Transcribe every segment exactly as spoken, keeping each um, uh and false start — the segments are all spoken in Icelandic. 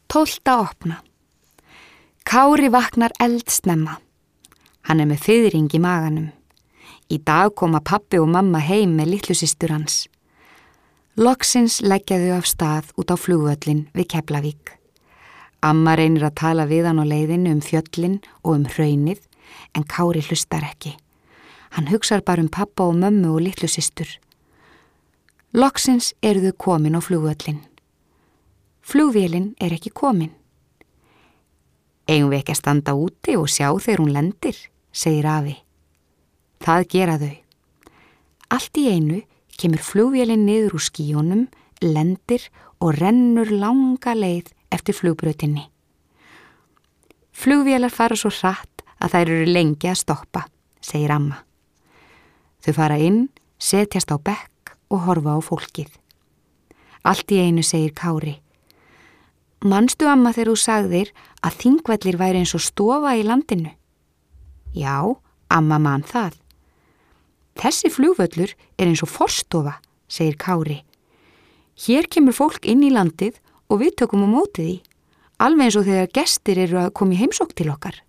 Tólfta opna. Kári vaknar eldsnemma. Hann er með fiðring í maganum. Í dag koma pabbi og mamma heim með litlu systur hans. Loksins leggja þau af stað út á flugvöllin við Keflavík. Amma reynir að tala við hann á leiðinu um fjöllin og um hraunið, en Kári hlustar ekki. Hann hugsar bara um pabba og mömmu og litlu systur. Loksins eru þau komin á flugvöllin. Flugvélin er ekki komin. Eigum við ekki að standa úti og sjá þegar hún lendir, segir afi. Það gera þau. Allt í einu kemur flugvélin niður úr skýjunum, lendir og rennur langa leið eftir flugbrautinni. Flugvélar fara svo hratt að þær eru lengi að stoppa, segir amma. Þau fara inn, setjast á bekk og horfa á fólkið. Allt í einu segir Kári: Manstu, amma, þegar þú sagðir að Þingvellir væri eins og stofa í landinu? Já, amma man það. Þessi flugvöllur er eins og forstofa, segir Kári. Hér kemur fólk inn í landið og við tökum á móti því, alveg eins og þegar gestir eru að koma í heimsókn til okkar.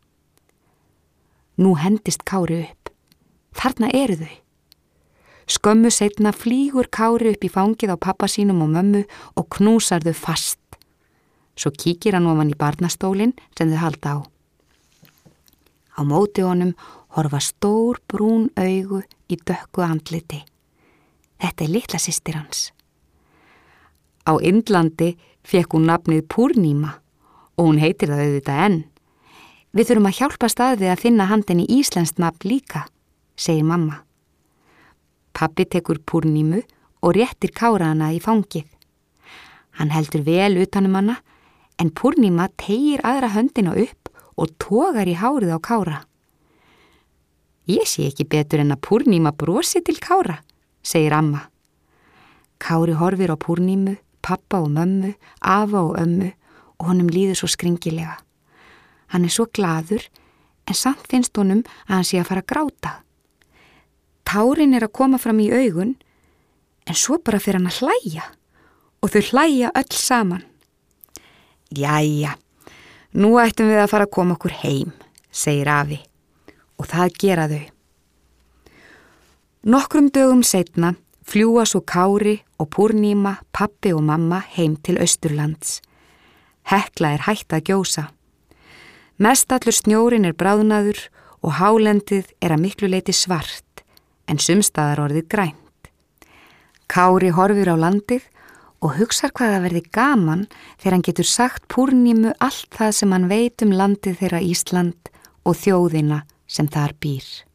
Nú hendist Kári upp. Þarna eru þau. Skömmu seinna flýgur Kári upp í fangið á pappa sínum og mömmu og knúsar þau fast. Svo kíkir hann ofan í barnastólinn sem þau halda á. Á móti honum horfa stór brún augu í dökku andliti. Þetta er litla systir hans. Á Indlandi fékk hún nafnið Púrníma og hún heitir það auðvitað enn. Við þurfum að hjálpa staðið að finna handinni íslenskt nafn líka, segir mamma. Pabbi tekur Púrnímu og réttir Kára hana í fangið. Hann heldur vel utanum hana, en Púrníma teygir aðra höndina upp og togar í hárið á Kára. Ég sé ekki betur en að Púrníma brosi til Kára, segir amma. Kári horfir á Púrnímu, pappa og mömmu, afa og ömmu og honum líður svo skringilega. Hann er svo glaður, en samt finnst honum að hann sé að fara að gráta. Tárin er að koma fram í augun, en svo bara fer hann að hlæja og þau hlæja öll saman. Jæja, nú ættum við að fara að koma okkur heim, segir afi, og það gera þau. Nokkrum dögum seinna fljúga svo Kári og Púrníma, pabbi og mamma heim til Austurlands. Hekla er hætt að gjósa. Mestallur snjórinn er bráðnaður og hálendið er að miklu leyti svart, en sumstaðar orðið grænt. Kári horfir á landið og hugsar hvað það verði gaman þegar hann getur sagt Púrnímu allt það sem hann veit um landið þeirra Ísland og þjóðina sem þar býr.